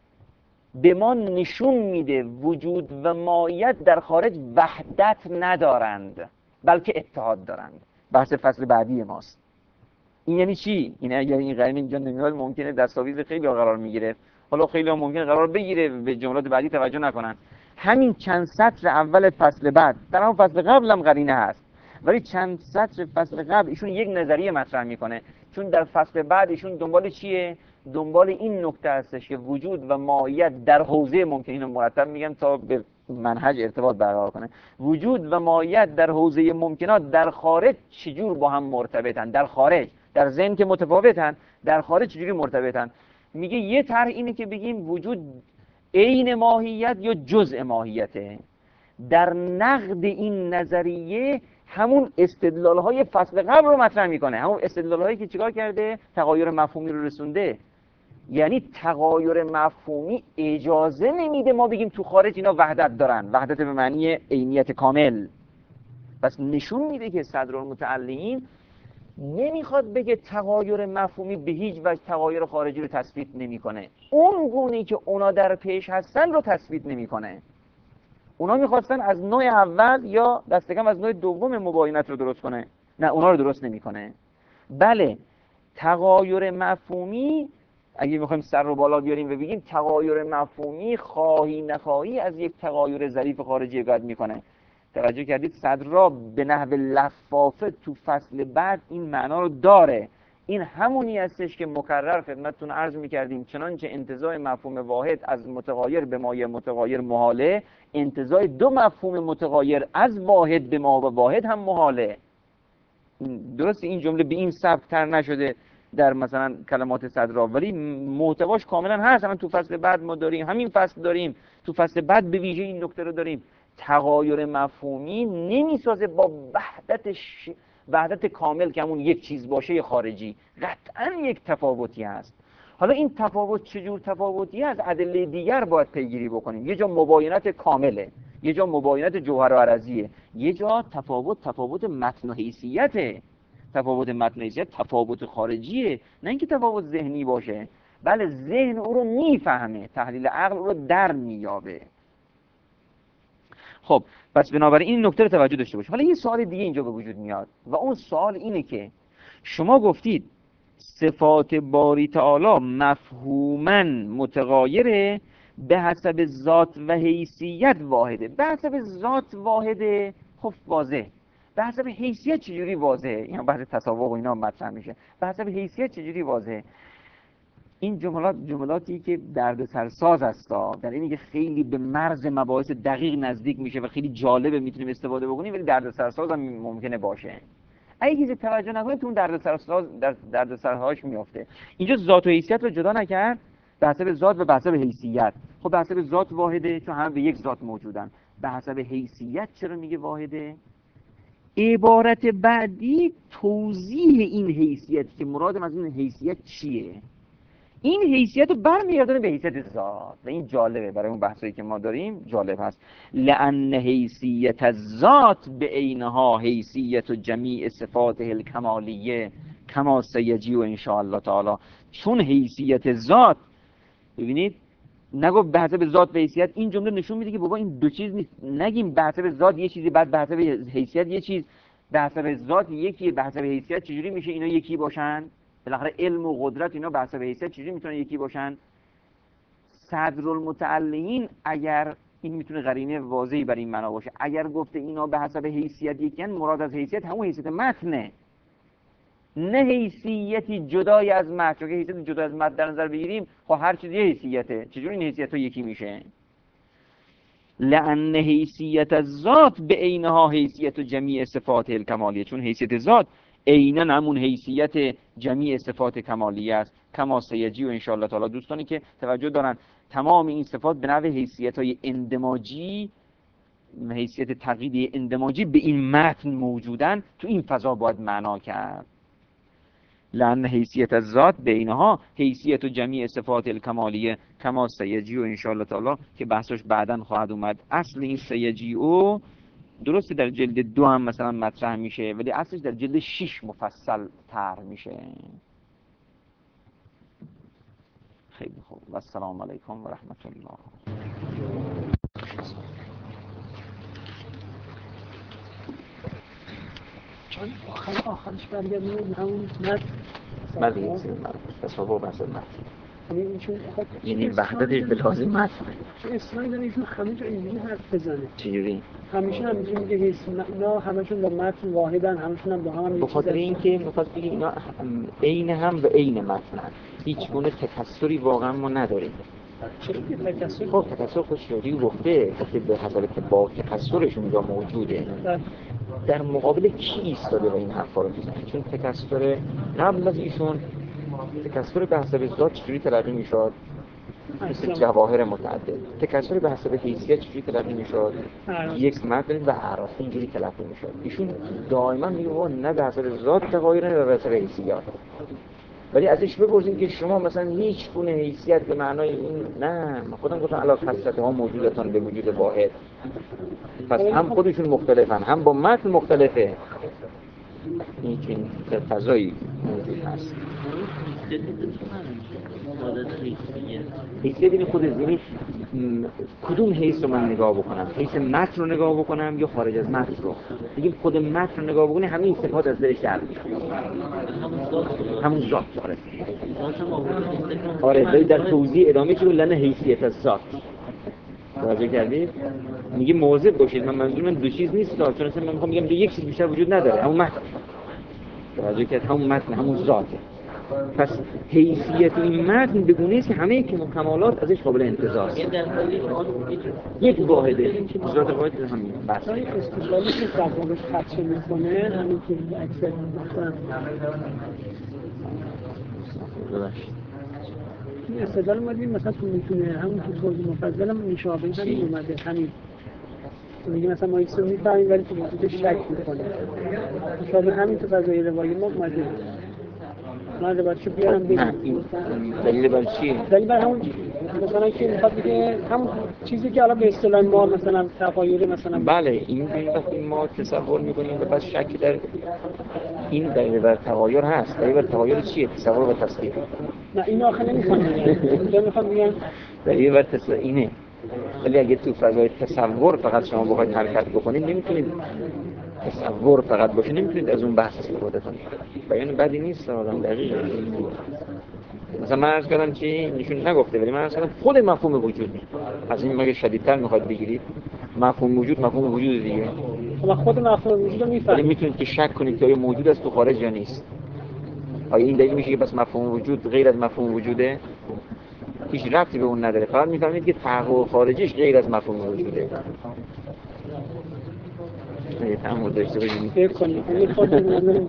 به ما نشون میده وجود و ماهیت در خارج وحدت ندارند بلکه اتحاد دارند. بحث فصل بعدی ماست. این یعنی چی؟ این اگر این قرینه اینجا نمیاد ممکنه دستاویز خیلی قرار میگیره. حالا خیلی هم ممکنه قرار بگیره به جملات بعدی توجه نکنن. همین چند سطر اول فصل بعد، در اون فصل قبل هم قرینه هست، ولی چند سطر فصل قبل ایشون یک نظریه مطرح میکنه. چون در فصل بعد ایشون دنبال چیه؟ دنبال این نکته هستش که وجود و ماهیت در حوزه ممکن، اینو مرتب میگم تا به منهج ارتباط برقرار کنه، وجود و ماهیت در حوزه ممکنات در خارج چجور با هم مرتبطن؟ در خارج، در ذهن که متفاوتن، در خارج چجوری مرتبطن؟ میگه یه طرح اینه که بگیم وجود عین ماهیت یا جزء ماهیته. در نقد این نظریه همون استدلال‌های فصل قبل رو مطرح میکنه، همون استدلال‌هایی که چیکار کرده؟ تغایر مفهومی رو رسونده. یعنی تغایر مفهومی اجازه نمیده ما بگیم تو خارج اینا وحدت دارن، وحدت به معنی عینیت کامل. پس نشون میده که صدرالمتعلقین نمیخواد بگه تغایر مفهومی به هیچ وجه تغایر خارجی رو تثبیت نمیکنه، اون گونه‌ای که اونا در پیش هستن رو تثبیت نمیکنه. اونا میخواستن از نوع اول یا دست کم از نوع دوم مباینت رو درست کنه، نه اونا رو درست نمیکنه. بله تغایر مفهومی اگه میخوایم سر رو بالا بیاریم و بگیم تغایر مفهومی خواهی نخواهی از یک تغایر ظریف خارجی حکایت میکنه. توجه کردید صدرا به نحو لفافه تو فصل بعد این معنا رو داره. این همونی هستش که مکرر خدمتتون عرض میکردیم، چنانچه انتزاع مفهوم واحد از متغایر به مایه متغایر محاله، انتزاع دو مفهوم متغایر از واحد به ما و واحد هم محاله. درست این جمله به این سبک تر نشده در مثلا کلمات صدرا، ولی محتواش کاملا هست. الان تو فصل بعد ما داریم، همین فصل داریم، تو فصل بعد به ویژه این نکته رو داریم. تغایر مفهومی نمیسازه با وحدت کامل که همون یک چیز باشه خارجی، قطعا یک تفاوتی هست. حالا این تفاوت چجور تفاوتی از ادله دیگر باید پیگیری بکنیم. یه جا مباینت کامله، یه جا مباینت جوهر و عرضیه، یه جا تفاوت متن و حیثیته. تفاوت متن و حیثیت تفاوت خارجیه، نه اینکه تفاوت ذهنی باشه. بله ذهن او رو میفهمه، تحلیل عقل او رو در میابه. خب پس بنابراین این نکته رو توجه داشته باشه. حالا یه سوال دیگه اینجا به وجود میاد و اون سوال اینه که شما گفتید صفات باری تعالی مفهوماً متغایره، به حسب ذات و حیثیت واحده. به حسب ذات واحده، خب واضح. به حسب حیثیت چجوری واضحه؟ اینا بحث تصاوب و اینا مطرح میشه. به حسب حیثیت چجوری واضحه؟ این جملاتی که دردسرساز است، در اینی که خیلی به مرز مباحث دقیق نزدیک میشه و خیلی جالبه میتونیم استفاده بکنیم، ولی دردسرساز هم ممکنه باشه. اگه کسی توجه نکنه تو اون دردسرهاش میافته. اینجا ذات و حیثیت رو جدا نکرد، به حسب ذات و به حسب حیثیت. خب به حسب ذات واحده چون همه به یک ذات موجودن. به حسب حیثیت چرا میگه واحده؟ عبارت بعدی توضیح این حیثیت که مرادم از این حیثیت چیه. این حیثیت رو برمیگردونه به حیثیت ذات و این جالبه برای اون بحثایی که ما داریم، جالب هست. لأن حیثیت الذات به عینها حیثیت جمیع صفات الکمالیه کما سیجی و ان شاء الله تعالی. چون حیثیت ذات، ببینید نگفت به حسب ذات و حیثیت. این جمله نشون میده که بابا این دو چیز نیست. نگیم به حسب ذات یه چیزی، بعد به حسب حیثیت یه چیز. به حسب ذات یکی، به حسب حیثیت چجوری میشه اینا یکی باشن؟ بالاخره علم و قدرت اینا به حسب حیثیت چجوری میتونن یکی باشن؟ صدرالمتعلقین اگر این میتونه قرینه واضحی بر این معنا باشه، اگر گفته اینا به حسب حیثیت یکیان، مراد از حیثیت همون حیثیت متنه، نه حیثیتی جدای از متن. چون که حیثیت جدا از متن در نظر بگیریم خب هر چیزی حیثیته، چجوری این حیثیت ها یکی میشه؟ لأن حیثیت الذات به عینها حیثیت جمیع صفات الکمالیه، چون حیثیت ذات عیناً همون حیثیت جمیع صفات کمالیه است. کما سیجی و انشاءالله تعالی دوستانی که توجه دارن تمام این صفات به نوع حیثیت های اندماجی، حیثیت تقییدی اندماجی به این متن موجودن، تو این فضا باید معنا کرد. لأن حیثیت الذات بینها حیثیت و جمیع صفات الکمالیه کما سیجی و انشاءالله تعالی که بحثش بعداً خواهد اومد. اصل این سیجی او درسته در جلد 2 هم مثلا مطرح میشه، ولی اصلش در جلد 6 مفصل تر میشه. خیلی خوب. و السلام علیکم و رحمت الله. چون آخرش برگردیم همون بعد این تصور بحث متن، یعنی وحدتش به لازم متن. چون اسمایی داره ایشون همه جا اینجوری حرف بزنه. چجوری؟ همیشه همینجوری میگه اینا همشون با متن واحدن، همشون هم با هم به خاطر اینکه میخواد بگه اینا عین هم به عین متنن، هیچ گونه تکثری واقعا ما نداریم. چرا که تکثر؟ خب تکثر خود شریعی گفته به حسب که با تکثرش اونجا موجوده. در مقابل کی ایستاده و این حرفا رو میزنه؟ چون تکثر قبل از ایشون تکثر به حسب ذات چجوری تلقی میشد؟ مثل جواهر متعدد. تکثر به حسب حیثیت چجوری تلقی میشد؟ یک متن و اعراف اینجوری تلقی میشد. ایشون دائما میگه نه به حسب ذات تغایر، نه به حسب حیثیت. ولی ازش بپرسید که شما مثلا هیچ گونه حیثیت به معنای این، نه من خودم گفتم علاوه خاصیت ها موجودتان به وجود واحد، پس هم خودشون مختلفن هم با متن مختلفه. این چنین فضایی موجود هست. حیثیت این خود زمین کدوم حیث رو من نگاه بکنم؟ حیث متن رو نگاه بکنم یا خارج از متن رو؟ بگیم خود متن رو نگاه بکنی همین صفات از درش در میاد. همون ذات داره. آره ولی در توضیح ادامه چی لن حیثیت از ذات. توجه کردید؟ میگه مواظب باشید، من منظور من دو چیز نیست، چون اصلا من میخوام بگم یک چیز بیشتر وجود نداره، همون متن. توجه کرد؟ همون متن، همون ذاته. پس حیثیت این متن بگونه است که همه کمالات ازش قابل انتزاعست. یک واحده، ذات واحد همین بس. استدلالی که تفاوتش خدشه میکنه همین که اکثر مثلا این استدلال اومدیم مثلا تو میتونه همون تو توضیح مفصل هم مشابه همین اومده. همین میگه مثلا ما ایکس رو میفهمیم ولی تو وجودش شک میکنه. مشابه همین تو فضای روایی ما اومده. من روایتشو بیارم بگم. دلیل بر چیه؟ دلیل بر همون مثلا که میخواد بگه همون چیزی که الان به اصطلاح ما مثلا تغایر مثلا بله این وقتی ما تصور میکنیم و پس شک در این دلیل بر تغایر هست. دلیل بر تغایر چیه؟ تصور و تصدیق. نه این آخه نمیخوام بگم. دلیل بر تصدیق اینه. ولی اگه تو فضای تصور فقط شما بخواید حرکت بکنید نمیتونید. تصور فقط باشه نمیتونید از اون بحث استفاده کنید. بیان بدی نیست آدم دقیقه. مثلا من عرض کردم چی نشون نگفته ولی من عرض کردم خود مفهوم وجود از این مگه شدیدتر میخواد بگیرید. مفهوم وجود مفهوم وجود دیگه. شما خود مفهوم وجود رو میفهمید. ولی میتونید که شک کنید که آیا موجود است تو خارج یا نیست. آیا این دلیل میشه که بس مفهوم وجود غیر از مفهوم وجوده؟ هیچ ربطی به اون نداره. فقط میفهمید که تحقق خارجیش غیر از مفهوم وجوده. یه تعامل داشته باشید. فکر کنید. این خود نظر در نهایت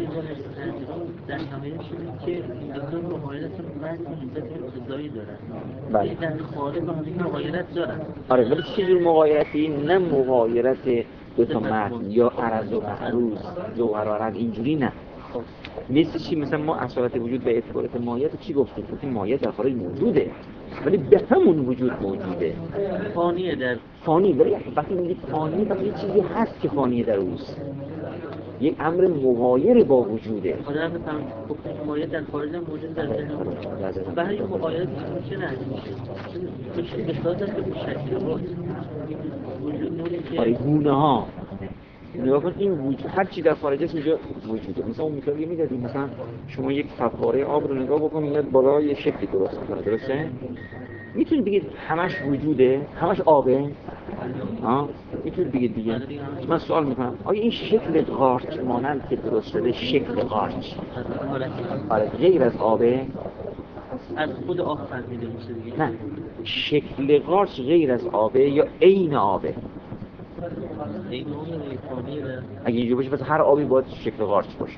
شده که این دو مغایرت متن انتزاعی دارن. بله. در خارج هم مغایرت دارن. آره ولی چه جور مغایرتی؟ نه مغایرت دو تا متن یا عرض و معروض، جوهر و عرض اینجوری نه. مثل چی؟ مثلا ما اصالت وجود به اعتبارات ماهیت چی گفتیم؟ گفتیم ماهیت در خارج موجوده ولی به همون وجود موجوده. فانیه در فانی ولی وقتی میگید فانی یه چیزی هست که فانیه در اوست. یک امر مغایر با وجوده. آدم هم گفتن که مایه در خارج هم موجود در ذهن برای این مغایرت چه نتیجه میشه؟ مثال دست که شکل وجود نوری که آره گونه ها نگاه کن این وجود هر چی در خارج است اینجا وجوده. مثلا اون مثالی میدادیم مثلا شما یک فواره آب رو نگاه بکن میاد بالا یه شکلی درست میکنه درسته؟ میتونید بگید همش وجوده؟ همش آبه؟ میتونید بگید دیگه. من سوال میکنم آیا این شکل قارچ مانند که درست شده شکل قارچ آره غیر از آبه؟ از خود آب فهمیده میشه دیگه. نه شکل قارچ غیر از آبه یا عین آبه؟ این اگه اینجا باشه پس هر آبی باید شکل قارچ باشه.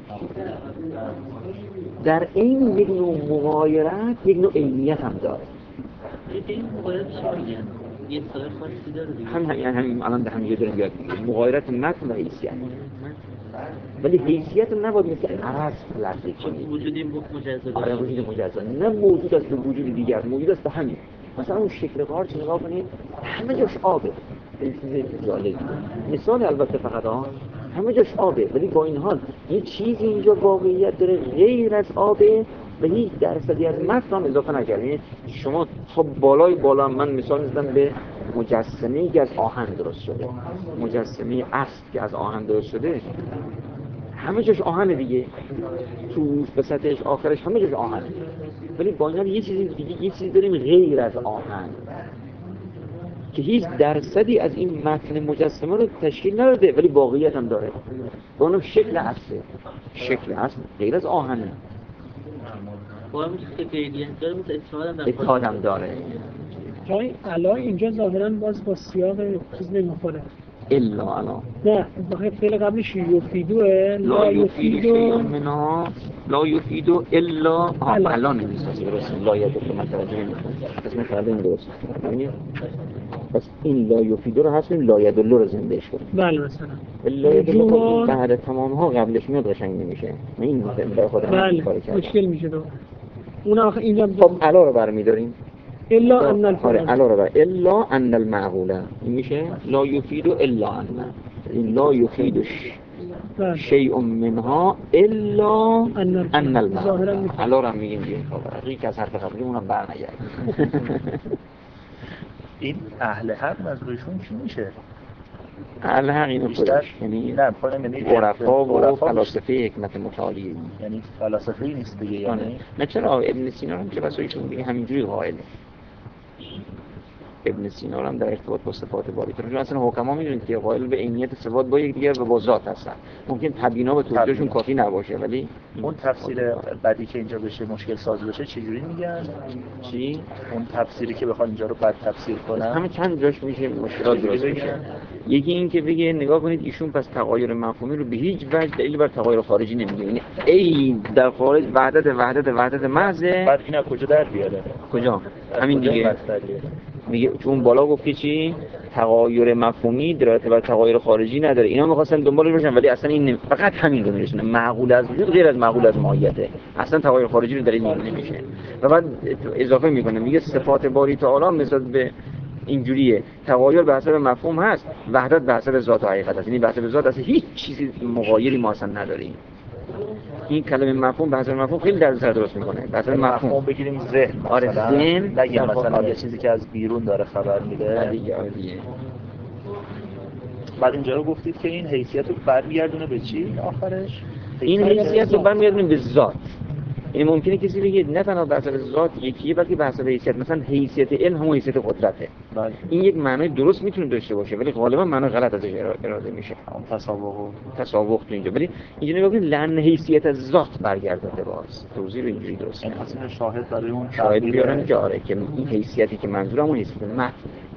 در این یک نوع مغایرت یک نوع عینیت هم داره. این مغایرت چی میگن؟ یه سایر خاصی داره دیگه. همین الان در همینجا داریم یاد میگیم مغایرت متن و حیثیت. ولی حیثیت نباید مثل عرض لفظی کنید. وجود این مجزا آره وجود مجزا نه موجود است به وجود دیگر، موجود است به همین. مثلا اون شکل قارچ نگاه کنید همه جاش آبه. این چیز جالبی. مثال البته فقط همه جاش آبه ولی با این حال یه چیزی اینجا واقعیت داره غیر از آبه و هیچ درصدی از متن هم اضافه نکردین. شما خب بالا من مثال میزدم به مجسمه‌ای که از آهن درست شده، مجسمه اسب که از آهن درست شده همه جاش آهن دیگه، توش وسطش آخرش همه جاش آهن ولی با این حال یه چیزی دیگه یه چیزی داریم غیر از آهن که هیچ درصدی از این متن مجسمه رو تشکیل نداده ولی واقعیت هم داره. به اونم شکل اصله. شکل اصل غیر از آهنه. با همین که غیریت داره مثل اتحاد هم داره. جای علا اینجا ظاهراً باز با سیاق چیز نمیخوره. الا علا نه بخیر فعل قبلش یفیدوه لا یفیدو منها لا یفیدو الا علا نمیسازه درست لا یدو من توجه نمیکنم اسم فعل درست پس این لا یفیدو رو حذف لا یدو رو زندهش کنیم. بله مثلا لا یدو بعد تمام ها قبلش میاد قشنگ نمیشه. من این برای خودم کار کردم مشکل میشه دو اون آخه اینجا خب علا رو برمی‌داریم الا ان الفعل علا رو بر الا ان المعقوله این میشه لا یفیدو الا ان این لا یفیدو شیء منها الا ان المعقوله علا رو میگیم دیگه. خب یک از حرف قبلی اونم برنگرد. این اهل حق مجبورشون چی میشه؟ اهل حق اینو خودش یعنی عرفا و فلاسفه حکمت متعالیه یعنی فلاسفه نیست دیگه یعنی نه چرا ابن سینا هم چه بسا ایشون دیگه همینجوری قائله. ابن سینا هم در ارتباط با صفات باری چون اصلا حکما میدونید که قائل به عینیت صفات با یکدیگر و با ذات هستن. ممکن تبیینا به توجیهشون کافی نباشه ولی اون تفسیر بعدی که اینجا بشه مشکل ساز بشه چجوری میگن؟ چی؟ اون تفسیری که بخواد اینجا رو بد تفسیر کنن همه چند جاش میشه مشکلات درست میشه. یکی این که بگه نگاه کنید ایشون پس تغایر مفهومی رو به هیچ وجه دلیل بر تغایر خارجی نمیگه. یعنی ای در خارج وحدت محض. بعد اینا کجا در بیاره؟ کجا؟ همین دیگه میگه چون بالا گفتی چی؟ تغایر مفهومی دلالت بر تغایر خارجی نداره. اینا می‌خواستن دنبالش باشن ولی اصلا این فقط همین رو میرسونه. معقول از وجود غیر از معقول از ماهیته. اصلا تغایر خارجی رو دلیل نمیشه. و بعد اضافه میکنه میگه صفات باری تعالی نسبت به اینجوریه تغایر به حسب مفهوم هست، وحدت به حسب ذات و حقیقت است. یعنی به حسب ذات اصلا هیچ چیزی مغایری ما اصلا نداریم. این کلمه مفهوم به حسب مفهوم خیلی دردسر درست میکنه. به حسب مفهوم بگیریم ذهن آره ذهن نگیم مثلا یه چیزی که از بیرون داره خبر میده دیگه. بعد اینجا رو گفتید که این حیثیت رو برمیگردونه به چی آخرش؟ این حیثیت رو برمیگردونه به ذات. این ممکنه کسی بگه نه تنها به حسب ذات یکیه بلکه به حسب حیثیت. مثلا حیثیت علم هم حیثیت قدرته. بله. این یک معنای درست میتونه داشته باشه ولی غالبا معنای غلط ازش اراده میشه. اون تسابق تو اینجا. ولی اینجا نگاه کنید لعن حیثیت از ذات برگردونده باز. توضیح رو اینجوری درست این اصلا شاهد برای اون شاهد بیارن که آره که این حیثیتی که منظورم اون حیثیت متن